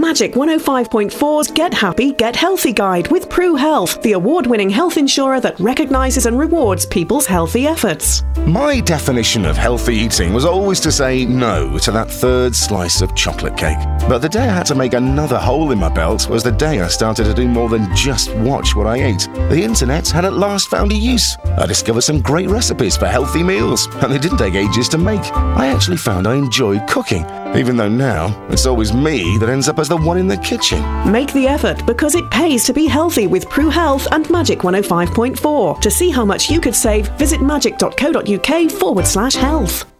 Magic 105.4's Get Happy, Get Healthy guide with Pru Health, the award-winning health insurer that recognises and rewards people's healthy efforts. My definition of healthy eating was always to say no to that third slice of chocolate cake. But the day I had to make another hole in my belt was the day I started to do more than just watch what I ate. The internet had at last found a use. I discovered some great recipes for healthy meals, and they didn't take ages to make. I actually found I enjoyed cooking, even though now it's always me that ends up as the one in the kitchen. Make the effort, because it pays to be healthy with Pru Health and Magic 105.4. To see how much you could save, visit magic.co.uk/health.